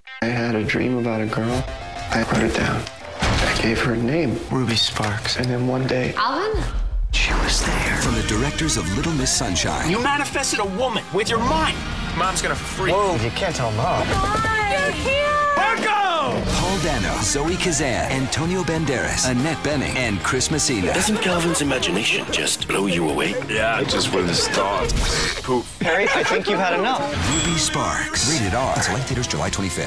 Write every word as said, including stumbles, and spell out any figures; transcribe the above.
I had a dream about a girl. I wrote it down. I gave her a name, Ruby Sparks. And then one day, Alvin? she was there. From the directors of Little Miss Sunshine. You manifested a woman with your mind. Mom's gonna freak. Whoa, you can't tell Mom. Hi! You're here! Marco! Paul Dano, Zoe Kazan, Antonio Banderas, Annette Bening, and Chris Messina. Doesn't Calvin's imagination just blow you away? Yeah, just with his thoughts. Poof. Harry, I think you've had enough. Ruby Sparks. Rated R. Select theaters July twenty-fifth.